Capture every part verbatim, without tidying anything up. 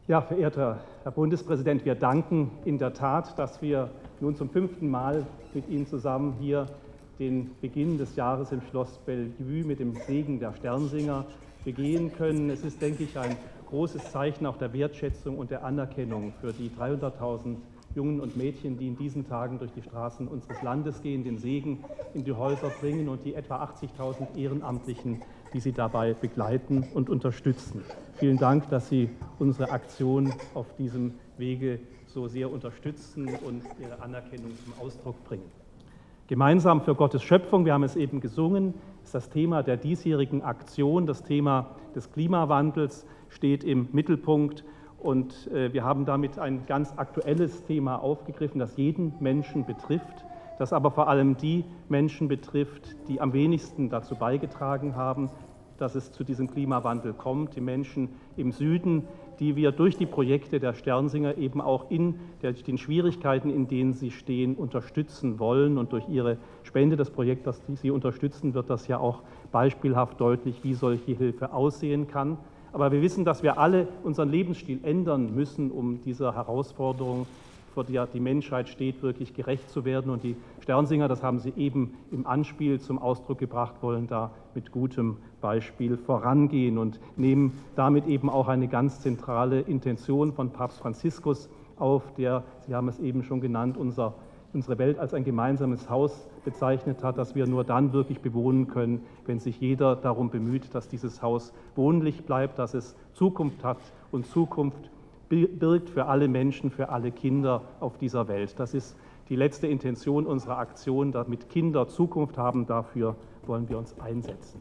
Ja, verehrter Herr Bundespräsident, wir danken in der Tat, dass wir nun zum fünften Mal mit Ihnen zusammen hier den Beginn des Jahres im Schloss Bellevue mit dem Segen der Sternsinger begehen können. Es ist, denke ich, ein großes Zeichen auch der Wertschätzung und der Anerkennung für die dreihunderttausend Jungen und Mädchen, die in diesen Tagen durch die Straßen unseres Landes gehen, den Segen in die Häuser bringen, und die etwa achtzigtausend Ehrenamtlichen, die sie dabei begleiten und unterstützen. Vielen Dank, dass Sie unsere Aktion auf diesem Wege so sehr unterstützen und Ihre Anerkennung zum Ausdruck bringen. Gemeinsam für Gottes Schöpfung, wir haben es eben gesungen, ist das Thema der diesjährigen Aktion. Das Thema des Klimawandels steht im Mittelpunkt. Und wir haben damit ein ganz aktuelles Thema aufgegriffen, das jeden Menschen betrifft, das aber vor allem die Menschen betrifft, die am wenigsten dazu beigetragen haben, dass es zu diesem Klimawandel kommt, die Menschen im Süden, die wir durch die Projekte der Sternsinger eben auch in den Schwierigkeiten, in denen sie stehen, unterstützen wollen. Und durch ihre Spende, das Projekt, das sie unterstützen, wird das ja auch beispielhaft deutlich, wie solche Hilfe aussehen kann. Aber wir wissen, dass wir alle unseren Lebensstil ändern müssen, um dieser Herausforderung, vor der die Menschheit steht, wirklich gerecht zu werden. Und die Sternsinger, das haben Sie eben im Anspiel zum Ausdruck gebracht, wollen da mit gutem Beispiel vorangehen und nehmen damit eben auch eine ganz zentrale Intention von Papst Franziskus auf, der, Sie haben es eben schon genannt, unser unsere Welt als ein gemeinsames Haus bezeichnet hat, das wir nur dann wirklich bewohnen können, wenn sich jeder darum bemüht, dass dieses Haus wohnlich bleibt, dass es Zukunft hat und Zukunft birgt für alle Menschen, für alle Kinder auf dieser Welt. Das ist die letzte Intention unserer Aktion, damit Kinder Zukunft haben. Dafür wollen wir uns einsetzen.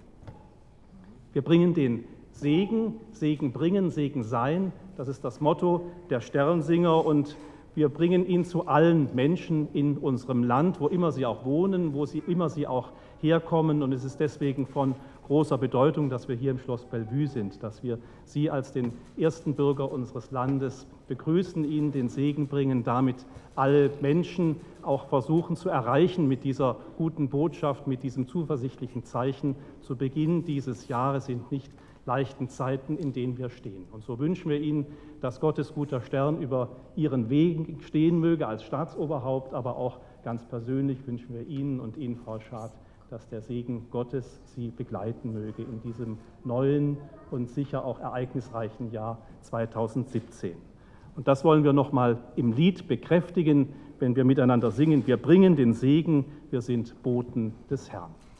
Wir bringen den Segen, Segen bringen, Segen sein. Das ist das Motto der Sternsinger, und wir bringen ihn zu allen Menschen in unserem Land, wo immer sie auch wohnen, wo sie immer sie auch herkommen. Und es ist deswegen von großer Bedeutung, dass wir hier im Schloss Bellevue sind, dass wir Sie als den ersten Bürger unseres Landes begrüßen, Ihnen den Segen bringen, damit alle Menschen auch versuchen zu erreichen mit dieser guten Botschaft, mit diesem zuversichtlichen Zeichen. Zu Beginn dieses Jahres sind nicht leichten Zeiten, in denen wir stehen. Und so wünschen wir Ihnen, dass Gottes guter Stern über Ihren Wegen stehen möge als Staatsoberhaupt, aber auch ganz persönlich wünschen wir Ihnen und Ihnen, Frau Schad, dass der Segen Gottes Sie begleiten möge in diesem neuen und sicher auch ereignisreichen Jahr zweitausendsiebzehn. Und das wollen wir noch mal im Lied bekräftigen, wenn wir miteinander singen. Wir bringen den Segen, wir sind Boten des Herrn.